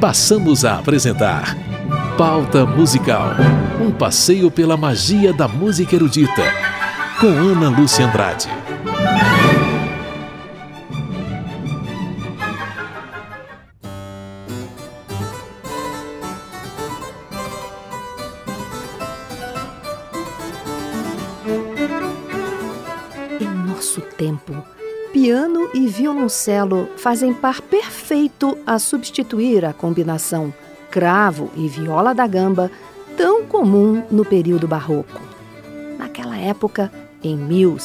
passamos a apresentar Pauta Musical, um passeio pela magia da música erudita, com Ana Lúcia Andrade. Em nosso tempo, piano e violoncelo fazem par perfeito a substituir a combinação cravo e viola da gamba, tão comum no período barroco. Naquela época, em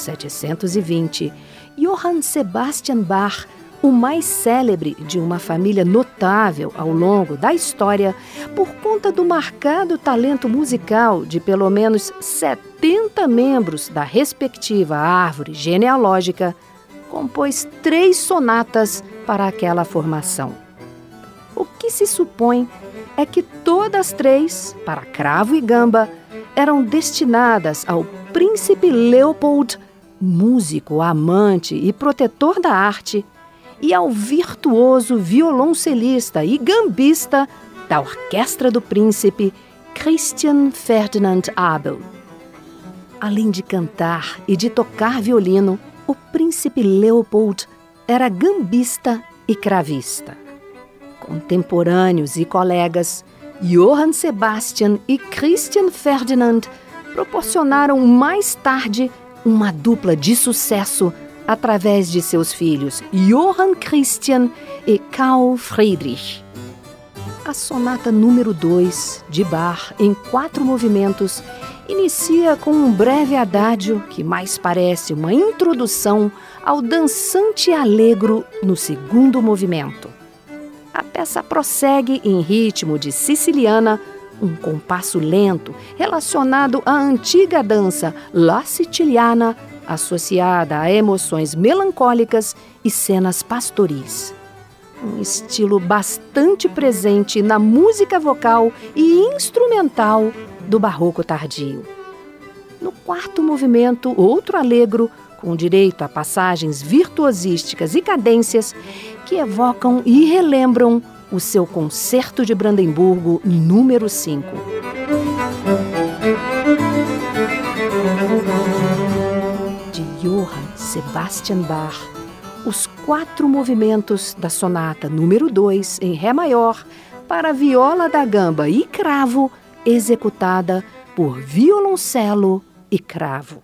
1720, Johann Sebastian Bach, o mais célebre de uma família notável ao longo da história, por conta do marcado talento musical de pelo menos 70 membros da respectiva árvore genealógica, compôs 3 sonatas para aquela formação. O que se supõe é que todas 3, para cravo e gamba, eram destinadas ao príncipe Leopold, músico, amante e protetor da arte, e ao virtuoso violoncelista e gambista da orquestra do príncipe Christian Ferdinand Abel. Além de cantar e de tocar violino, o príncipe Leopold era gambista e cravista. Contemporâneos e colegas, Johann Sebastian e Christian Ferdinand proporcionaram mais tarde uma dupla de sucesso através de seus filhos Johann Christian e Carl Friedrich. A sonata número 2, de Bach, em 4 movimentos, inicia com um breve adágio que mais parece uma introdução ao dançante allegro no segundo movimento. A peça prossegue em ritmo de siciliana, um compasso lento relacionado à antiga dança La Siciliana, associada a emoções melancólicas e cenas pastoris. Um estilo bastante presente na música vocal e instrumental do barroco tardio. No 4º movimento, outro allegro, com direito a passagens virtuosísticas e cadências que evocam e relembram o seu Concerto de Brandemburgo número 5. De Johann Sebastian Bach, os 4 movimentos da sonata número 2 em Ré maior para viola da gamba e cravo, executada por violoncelo e cravo.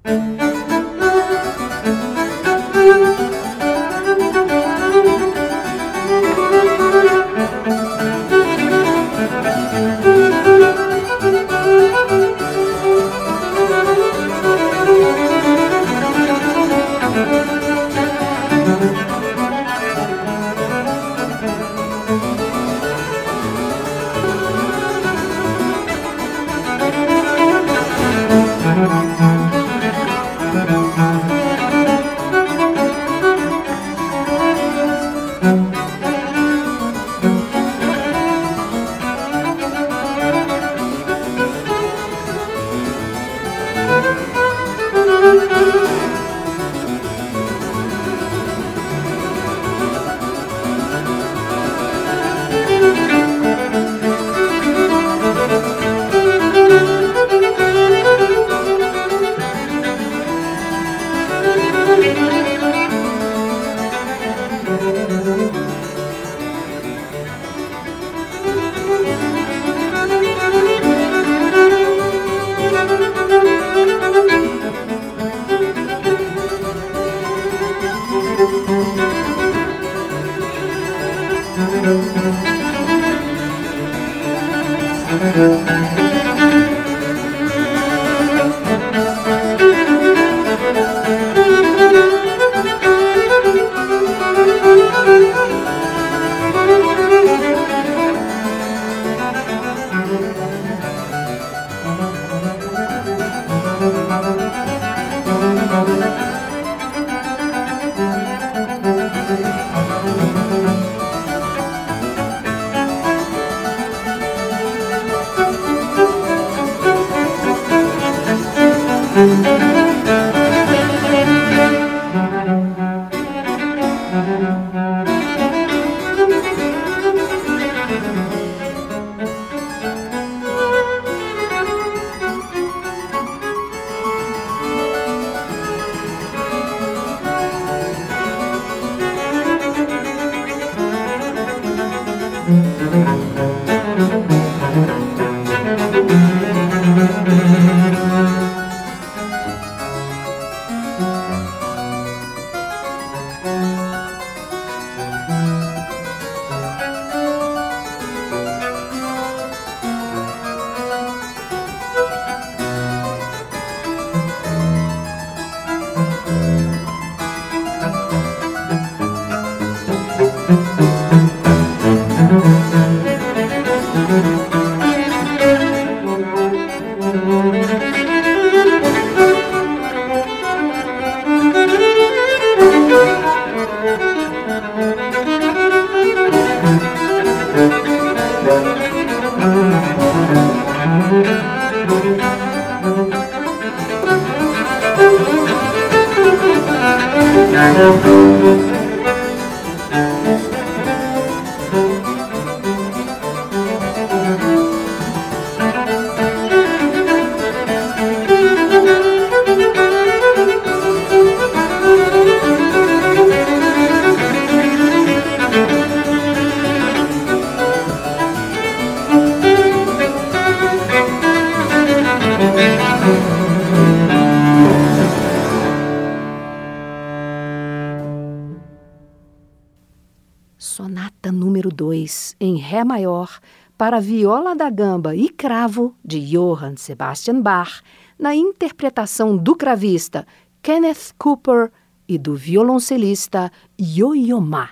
Sonata número 2, em Ré maior, para viola da gamba e cravo, de Johann Sebastian Bach, na interpretação do cravista Kenneth Cooper e do violoncelista Yo-Yo Ma.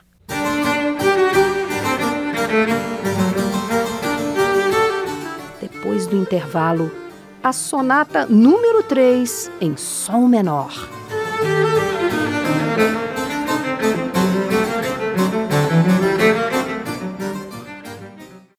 Depois do intervalo, a sonata número 3, em Sol menor.